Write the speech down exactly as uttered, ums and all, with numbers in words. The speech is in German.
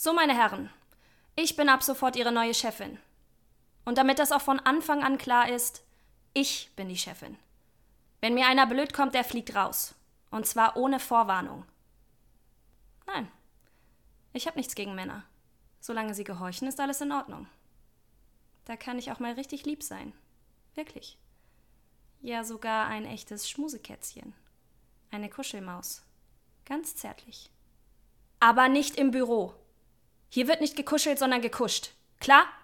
So, meine Herren, ich bin ab sofort Ihre neue Chefin. Und damit das auch von Anfang an klar ist, ich bin die Chefin. Wenn mir einer blöd kommt, der fliegt raus. Und zwar ohne Vorwarnung. Nein, ich habe nichts gegen Männer. Solange sie gehorchen, ist alles in Ordnung. Da kann ich auch mal richtig lieb sein. Wirklich. Ja, sogar ein echtes Schmusekätzchen. Eine Kuschelmaus. Ganz zärtlich. Aber nicht im Büro. Hier wird nicht gekuschelt, sondern gekuscht. Klar?